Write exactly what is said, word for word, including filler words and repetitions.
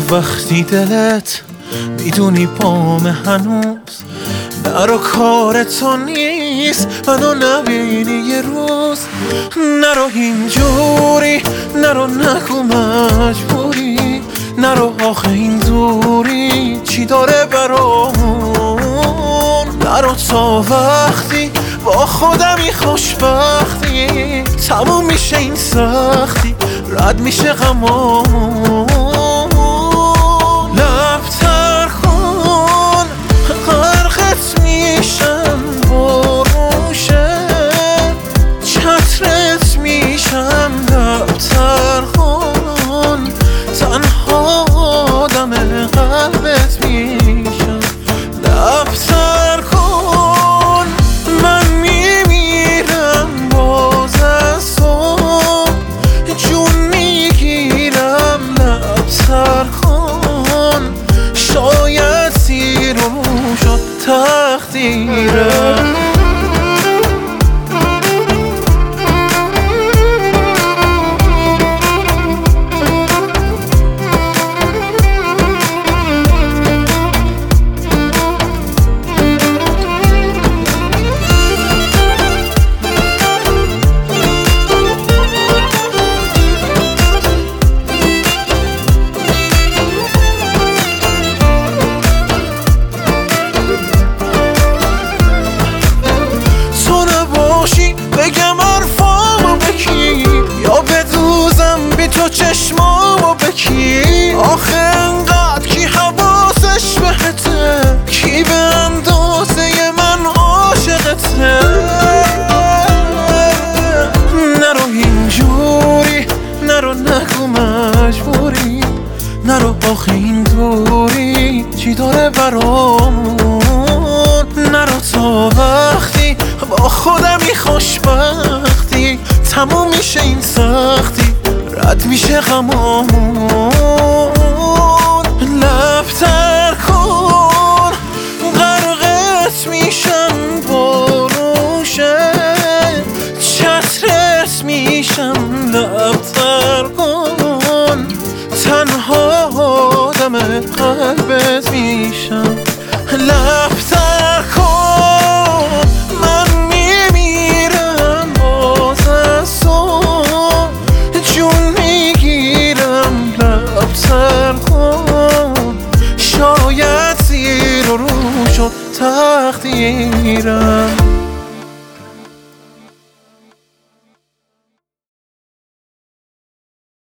وقتی دلت میدونی پام هنوز نرو کار تو نیست منو نبینی یه روز نرو اینجوری نرو نگو مجبوری نرو آخه این دوری چی داره برامون نرو تا وقتی با خودمی خوشبختی تموم میشه این سختی رد میشه غمامون لب تر کن غرقت میشم بروشه چترت میشم لب تر کن تنها آدم قلبت میشم لب تر کن من میمیرم باز از تو جون میگیرم لب تر کن شاید سیر و شد تقدیرم بگم حرفامو بکی یا بدوزم بی تو چشمامو بکی آخه انقدر کی حواسش بهته کی به اندازه من عاشقته نرو اینجوری نرو نگو مجبوری نرو آخه این دوری چی داره برامون نرو تا وقتی با خودمی خوشبختی تموم میشه این سختی رد میشه غمامون لب تر کن غرقت میشم بروشه چترت میشم لب تر کن تنها آدم قلبت میشم لب تر کن من میمیرم باز از تو جون میگیرم لب تر کن شاید زیر و رو شد تقدیرم